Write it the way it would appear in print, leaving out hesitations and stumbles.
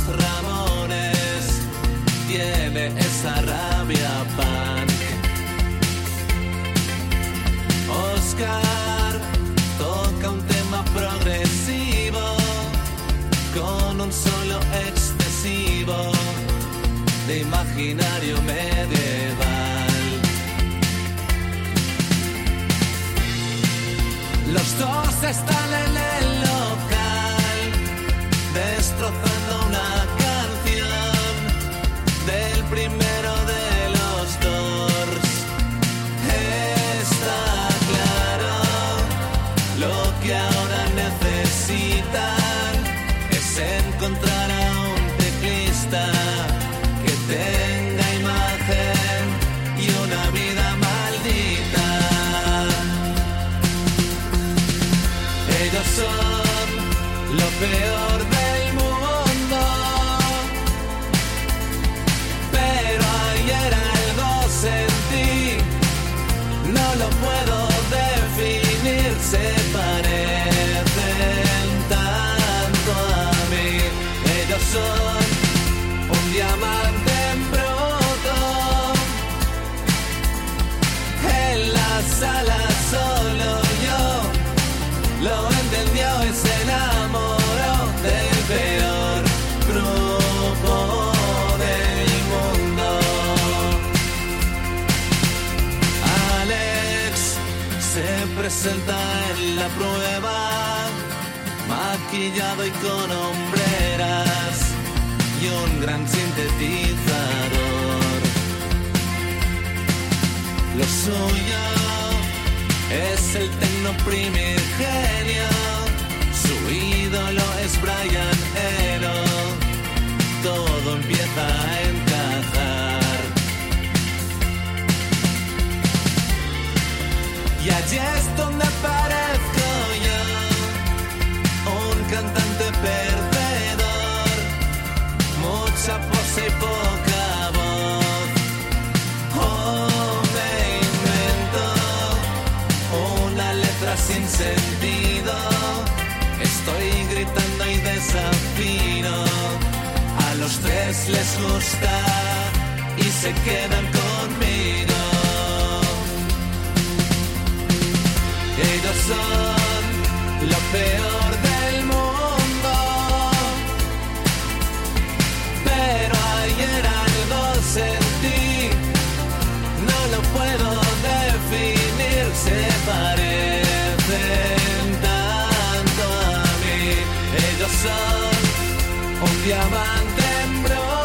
Ramones, tiene esa rabia punk. Oscar toca un tema progresivo con un solo excesivo de imaginario medieval. Los dos están en el local destrozando una canción del primero de los Doors. Está claro, lo que ahora necesitan es encontrar a un teclista que tenga imagen y una vida maldita. Ellos son lo peor del mundo, pero ayer algo sentí, no lo puedo definir, se parecen tanto a mí. Ellos son un diamante en bruto, en la sala solo yo lo entendió y se enamoró del peor grupo del mundo. Alex se presenta en la prueba, maquillado y con hombreras y un gran sintetizador. Lo suyo es el tecno primigenio, su ídolo es Brian Eno, todo empieza a encajar. Y allí es donde aparezco yo, un cantante perdedor, mucha pose y poca voz. Oh, me invento una letra sin sentido, estoy gritando y desafino. A los tres les gusta y se quedan conmigo. Ellos son lo peor del mundo, pero ayer algo sentí, no lo puedo definir, se parecen tanto a mí. Ellos son un diamante en bruto,